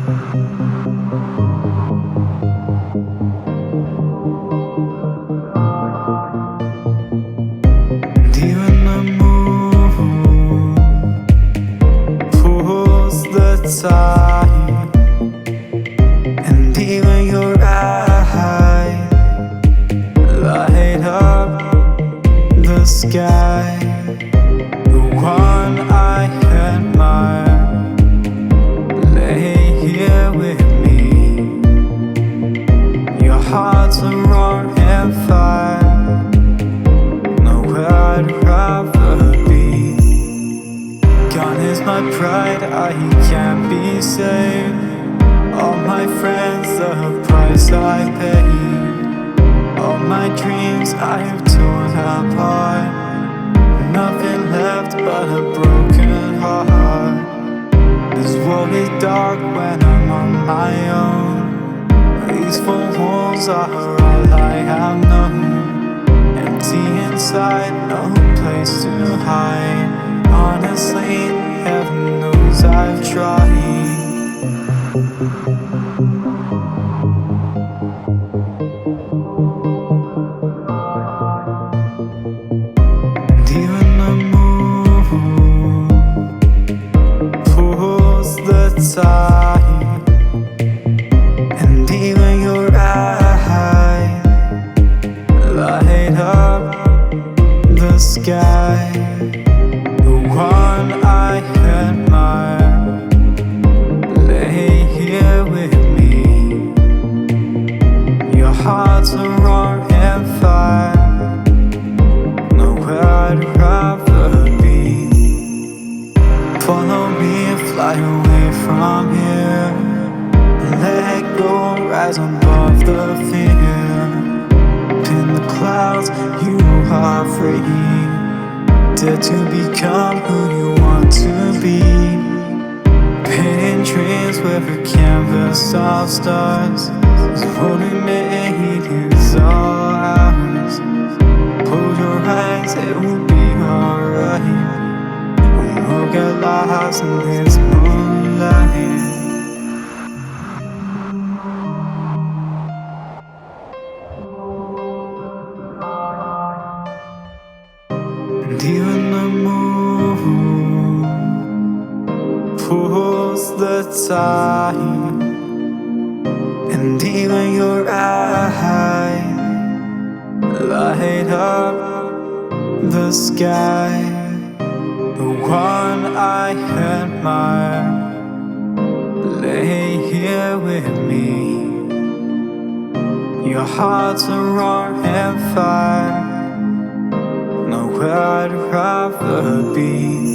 And even the moon pulls the tide, and even your eyes light up the sky. The one I admire lay here with me. Your heart's a roaring fire, nowhere I'd rather be. Gone is my pride, I can't be saved. All my friends, the price I paid. All my dreams I have torn apart. Nothing left but a broken heart. This world is dark when I'm on my own. These four walls are all I have known. Empty inside, no place to hide. Honestly, heaven knows I've tried. And even the moon pulls the tide, and even your eyes light up the sky. The one I admire lay here with me. Your heart's a roaring fire, nowhere I'd rather be. Follow me and fly away from here. Let go, rise above the fear. In the clouds, you are free. Dare to become who you want to be. Painting dreams with a canvas of stars. This world we made is all ours. Close your eyes, it will be alright. We'll get lost in this moonlight. And even the moon pulls the tide, and even your eyes light up the sky. The one I admire lay here with me. Your heart's a roaring fire, nowhere I'd rather be.